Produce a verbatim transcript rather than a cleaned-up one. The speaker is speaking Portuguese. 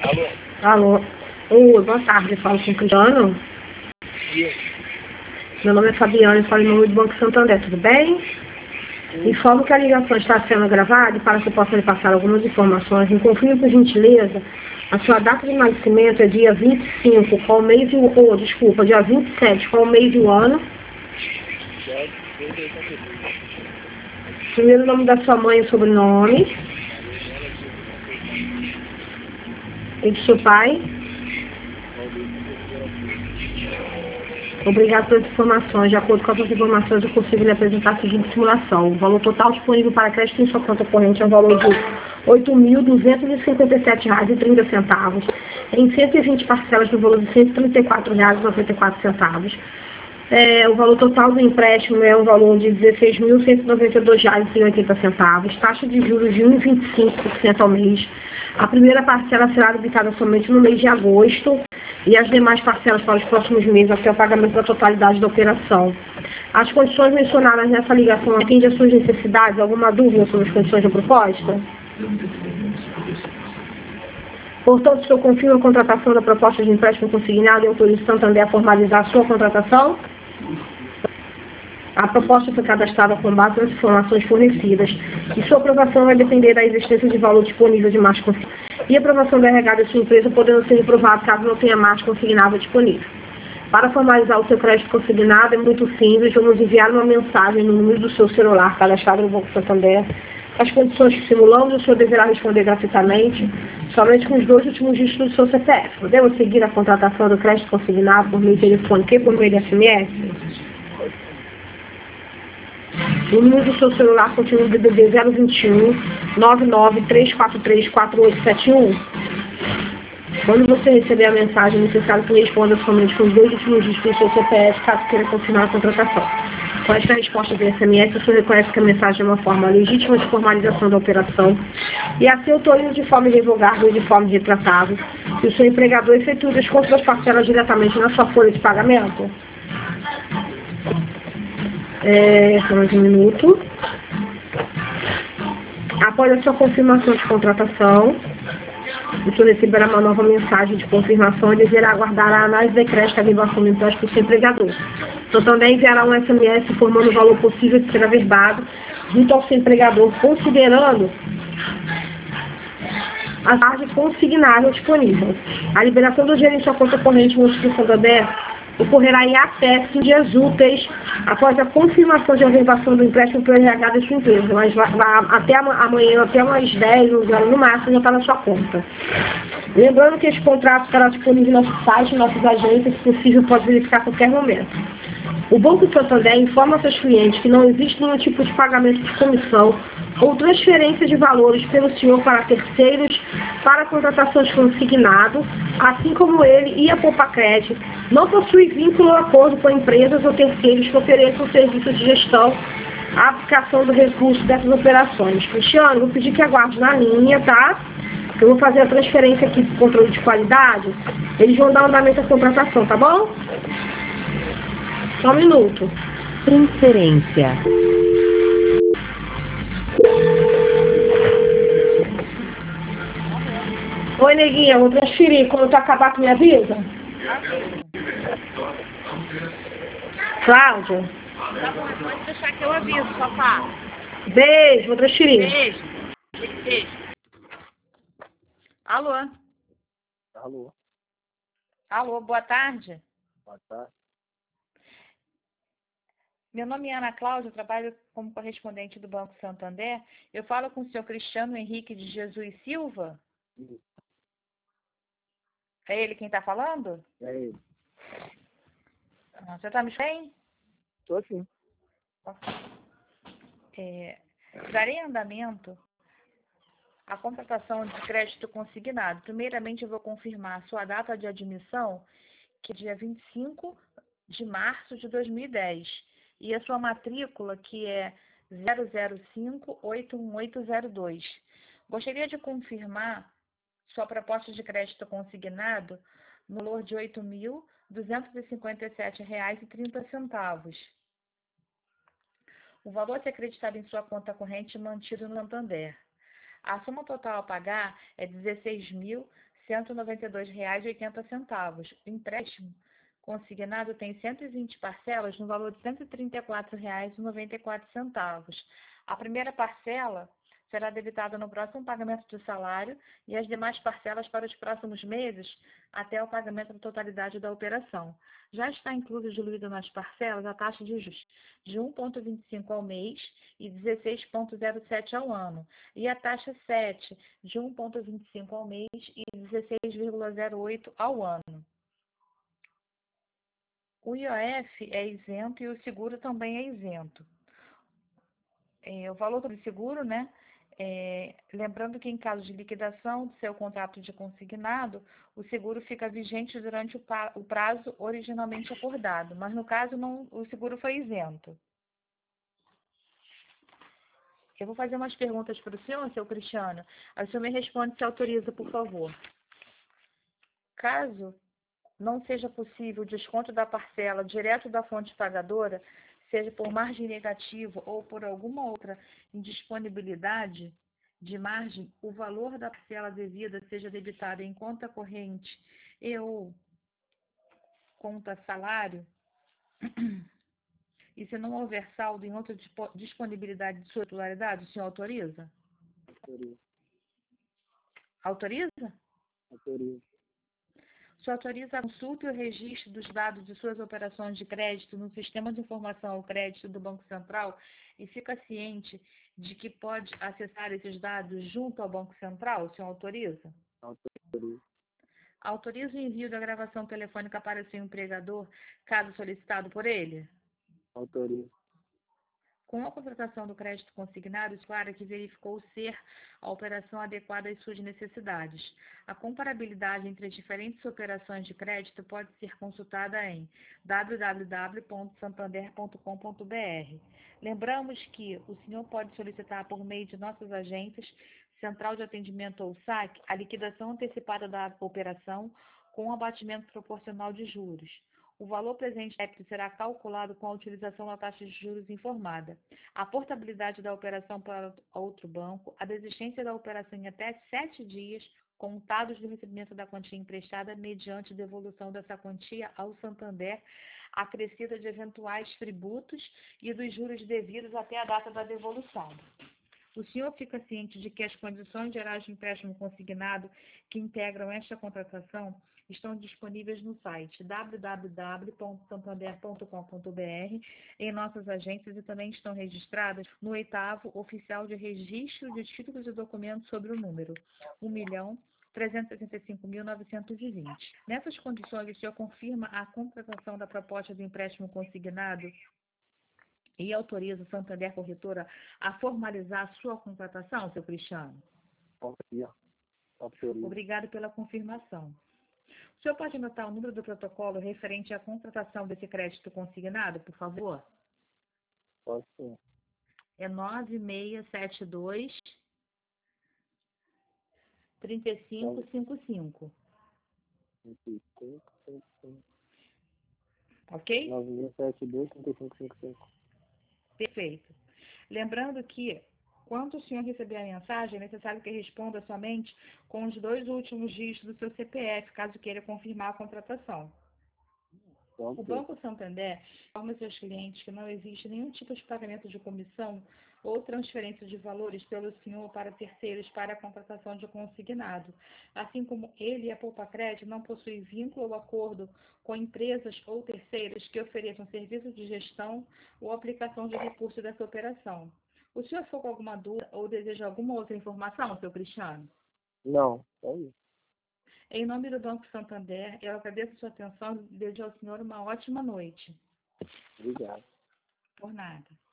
Alô? Alô. Oi, boa tarde. Eu falo com o Cristiano. Isso. Meu nome é Fabiana e falo em nome do Banco Santander. Tudo bem? Informo que a ligação está sendo gravada e para que eu possa lhe passar algumas informações. Me confirme, por gentileza, a sua data de nascimento é dia vinte e cinco, qual mês e o... Oh, desculpa, dia vinte e sete, qual mês e o ano? Primeiro nome da sua mãe e sobrenome. E do seu pai. Obrigado pelas informações. De acordo com as informações, eu consigo lhe apresentar a seguinte simulação. O valor total disponível para crédito em sua conta corrente é o valor de oito mil duzentos e cinquenta e sete reais e trinta centavos, em cento e vinte parcelas no valor de cento e trinta e quatro reais e noventa e quatro centavos. É, o valor total do empréstimo é um valor de dezesseis mil cento e noventa e dois reais e oitenta centavos, taxa de juros de um vírgula vinte e cinco por cento ao mês. A primeira parcela será debitada somente no mês de agosto e as demais parcelas para os próximos meses até o pagamento da totalidade da operação. As condições mencionadas nessa ligação atendem às suas necessidades? Alguma dúvida sobre as condições da proposta? Portanto, o senhor confirma a contratação da proposta de empréstimo consignado e autoriza o Santander a formalizar a sua contratação? A proposta foi cadastrada com base nas informações fornecidas e sua aprovação vai depender da existência de valor disponível de margem consignada e aprovação da R H da sua empresa, podendo ser reprovado caso não tenha margem consignada disponível. Para formalizar o seu crédito consignado é muito simples, vamos enviar uma mensagem no número do seu celular cadastrado no Banco Santander. As condições que simulamos, o senhor deverá responder gratuitamente, somente com os dois últimos dígitos do seu C P F. Podemos seguir a contratação do crédito consignado por meio telefônico e por meio de S M S? O número do seu celular continua D D D zero vinte e um, nove nove três quatro três, quatro oito sete um. Quando você receber a mensagem, é necessário que responda somente com os dois últimos dígitos do seu C P F, caso queira confirmar a contratação. Com esta resposta do S M S, o senhor reconhece que a mensagem é uma forma legítima de formalização da operação e assim autoriza de forma irrevogável e de forma retratável que o seu empregador efetue as compras parcelas diretamente na sua folha de pagamento. É, só mais um minuto. Após a sua confirmação de contratação, o senhor receberá uma nova mensagem de confirmação e deverá aguardar a análise de crédito e averbação do empréstimo do seu empregador. Então, também enviará um S M S informando o valor possível de ser averbado junto ao seu empregador, considerando a margem consignável disponível. A liberação do dinheiro em sua conta corrente no Banco Santander ocorrerá em até cinco dias úteis após a confirmação de averbação do empréstimo pelo R H da sua empresa, mas vai, vai, até amanhã, até umas dez, onze horas no máximo, já está na sua conta. Lembrando que esse contrato estará disponível no nosso site, nossos agentes, se possível pode verificar a qualquer momento. O Banco Santander informa seus clientes que não existe nenhum tipo de pagamento de comissão ou transferência de valores pelo senhor para terceiros para contratações consignado, assim como ele e a Poupa-Crédito não possui vínculo ou acordo com empresas ou terceiros que ofereçam serviços de gestão à aplicação do recurso dessas operações. Cristiano, vou pedir que aguarde na linha, tá? Eu vou fazer a transferência aqui do controle de qualidade. Eles vão dar andamento à contratação, tá bom? Só um minuto. Transferência. Oi, neguinha, vou transferir. Quando tu acabar, tu me avisa? Cláudia? Tá bom, pode deixar que eu aviso, papá. Beijo, vou transferir. Beijo. Beijo. Alô? Alô? Alô, boa tarde. Boa tarde. Meu nome é Ana Cláudia, eu trabalho como correspondente do Banco Santander. Eu falo com o senhor Cristiano Henrique de Jesus Silva? Isso. É ele quem está falando? É ele. Ah, você está me bem? Estou sim. É, darei andamento à contratação de crédito consignado. Primeiramente, eu vou confirmar a sua data de admissão, que é dia vinte e cinco de março de dois mil e dez, e a sua matrícula, que é zero zero cinco oito um oito zero dois. Gostaria de confirmar sua proposta de crédito consignado no valor de oito mil duzentos e cinquenta e sete reais e trinta centavos. O valor a ser acreditado em sua conta corrente mantido no Santander. A soma total a pagar é dezesseis mil cento e noventa e dois reais e oitenta centavos. O empréstimo consignado tem cento e vinte parcelas no valor de cento e trinta e quatro reais e noventa e quatro centavos. A primeira parcela será debitada no próximo pagamento do salário e as demais parcelas para os próximos meses até o pagamento da totalidade da operação. Já está incluso e diluído nas parcelas a taxa de juros de um vírgula vinte e cinco ao mês e dezesseis vírgula zero sete ao ano, e a taxa sete de um vírgula vinte e cinco ao mês e dezesseis vírgula zero oito ao ano. O I O F é isento e o seguro também é isento. É, o valor do seguro, né? É, lembrando que em caso de liquidação do seu contrato de consignado, o seguro fica vigente durante o, o prazo originalmente acordado, mas no caso não, o seguro foi isento. Eu vou fazer umas perguntas para o senhor, seu Cristiano. Aí o senhor me responde se autoriza, por favor. Caso não seja possível o desconto da parcela direto da fonte pagadora, seja por margem negativa ou por alguma outra indisponibilidade de margem, o valor da parcela devida seja debitado em conta corrente e ou conta salário, e se não houver saldo em outra disponibilidade de sua titularidade, o senhor autoriza? Autorizo. Autoriza? Autorizo. O senhor autoriza a consulta e o registro dos dados de suas operações de crédito no Sistema de Informação ao Crédito do Banco Central e fica ciente de que pode acessar esses dados junto ao Banco Central? O senhor autoriza? Autorizo. Autoriza o envio da gravação telefônica para o seu empregador, caso solicitado por ele? Autorizo. Com a contratação do crédito consignado, claro que verificou ser a operação adequada às suas necessidades. A comparabilidade entre as diferentes operações de crédito pode ser consultada em w w w ponto santander ponto com ponto b r. Lembramos que o senhor pode solicitar por meio de nossas agências, Central de Atendimento ou S A C, a liquidação antecipada da operação com abatimento proporcional de juros. O valor presente débito será calculado com a utilização da taxa de juros informada. A portabilidade da operação para outro banco, a desistência da operação em até sete dias, contados do recebimento da quantia emprestada mediante devolução dessa quantia ao Santander, acrescida de eventuais tributos e dos juros devidos até a data da devolução. O senhor fica ciente de que as condições gerais de empréstimo consignado que integram esta contratação estão disponíveis no site w w w ponto santander ponto com ponto b r, em nossas agências, e também estão registradas no oitavo Oficial de Registro de Títulos e Documentos sobre o número um milhão trezentos e sessenta e cinco mil novecentos e vinte. Nessas condições, o senhor confirma a contratação da proposta de empréstimo consignado e autoriza o Santander Corretora a formalizar a sua contratação, seu Cristiano? Autorizo. Autorizo. Obrigado pela confirmação. O senhor pode anotar o número do protocolo referente à contratação desse crédito consignado, por favor? Pode sim. É nove seis sete dois, três cinco cinco cinco. vinte e cinco, cinco, cinco. Ok? nove seis sete dois, três cinco cinco cinco. Perfeito. Lembrando que, quando o senhor receber a mensagem, é necessário que responda somente com os dois últimos dígitos do seu C P F, caso queira confirmar a contratação. O Banco Santander informa seus clientes que não existe nenhum tipo de pagamento de comissão ou transferência de valores pelo senhor para terceiros para a contratação de consignado, assim como ele e a Poupa Crédito não possuem vínculo ou acordo com empresas ou terceiros que ofereçam serviços de gestão ou aplicação de recursos dessa operação. O senhor ficou com alguma dúvida ou deseja alguma outra informação, seu Cristiano? Não, é isso. Em nome do Banco Santander, eu agradeço a sua atenção e desejo ao senhor uma ótima noite. Obrigado. Por nada.